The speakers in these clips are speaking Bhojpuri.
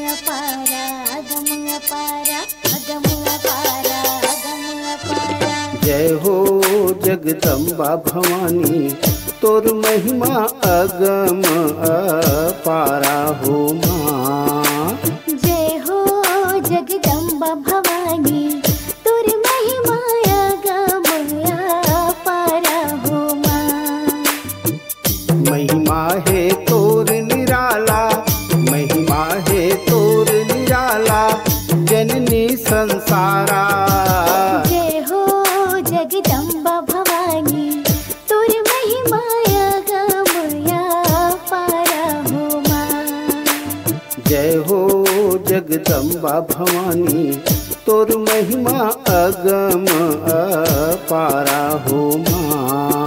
अपारा अगम अपारा अगम अपारा अगम अपारा। जय हो जगदम्बा भवानी तोर महिमा अगम अपारा हो माँ। जय हो जगदम्बा भवानी तोर महिमा अगम अपारा हो माँ। महिमा है तोर निराला, महिमा है तोर निराला, जननी संसारा। जय हो जगदम्बा भवानी तोर महिमा अगम अपारा हो माँ। जय हो जगदम्बा भवानी तोर महिमा अगम अपारा हो माँ।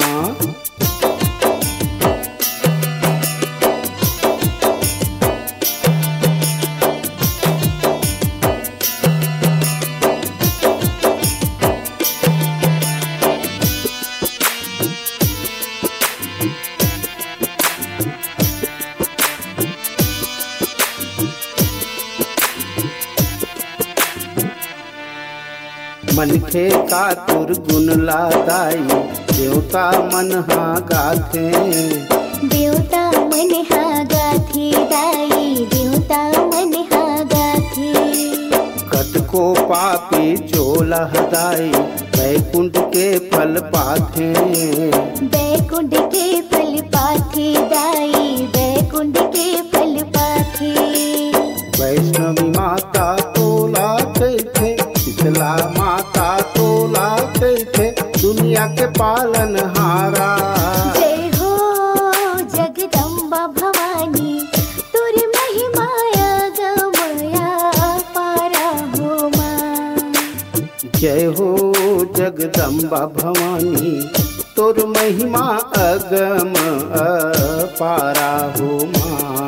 मन खे का तुर गुण लादाई, देवता मन हा गाथे। देवता मन हा गाथे दाई, देवता मन हा गाथे। कत को पापी जो लहदाई, बैकुंठ के फल पाथे। बैकुंठ के फल पाथे दाई, बैकुंठ के फल पाथे। वैष्णवी माता तोला कैथे, शीतला माता तोला कैथे, दुनिया के पालन हारा। जय हो जगदम्बा भवानी तोर महिमा अगम अपारा हो माँ। जय हो जगदम्बा भवानी तोर महिमा अगम अपारा हो माँ।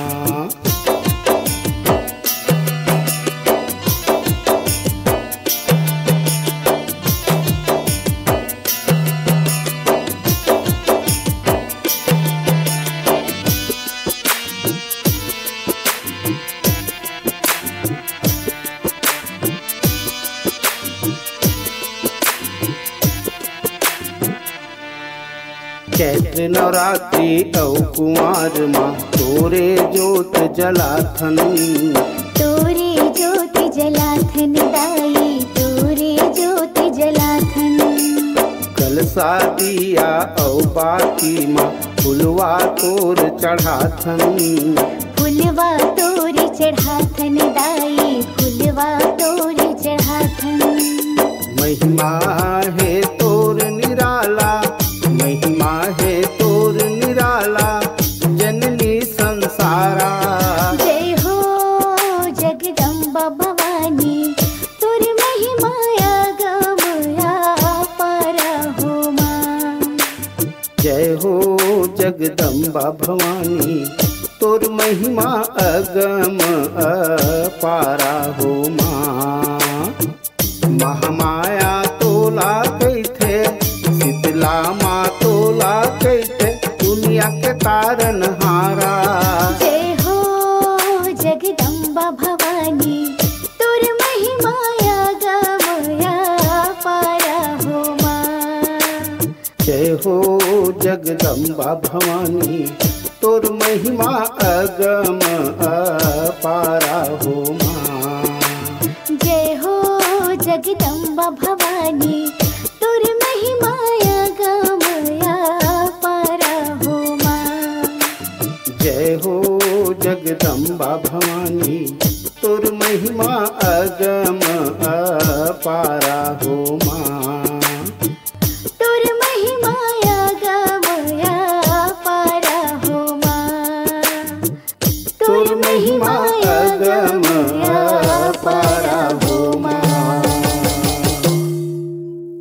चैत्र नवरात्रि औ कुमार माँ तोरे जोत जलाथन। तोरे ज्योत जलाथन दाई, तोरे ज्योत जलाथन। कलसा दिया औ बाती माँ फुलवा तोर चढ़ाथन। फुलवा तोर चढ़ाथन दाई, फुलवा तोर चढ़ाथन। महिमा है तोर निराला, महिमा है तोर निराला, जननी संसारा। जय हो जगदम्बा भवानी तोर महिमा अगम अपारा हो माँ। जय हो जगदम्बा भवानी तोर महिमा अगम अपारा हो माँ। महामाया तोला कैथे, शीतला माँ तोला कैथे, दुनिया के तारन हारा। जय हो जगदम्बा भवानी तोर महिमा अगम अपारा हो माँ। जय हो जगदम्बा भवानी तोर महिमा अगम अपारा हो माँ। जय हो जगदम्बा भवानी तोर महिमा अगम अपारा हो माँ। जय हो जगदम्बा भवानी तोर महिमा अगम अपारा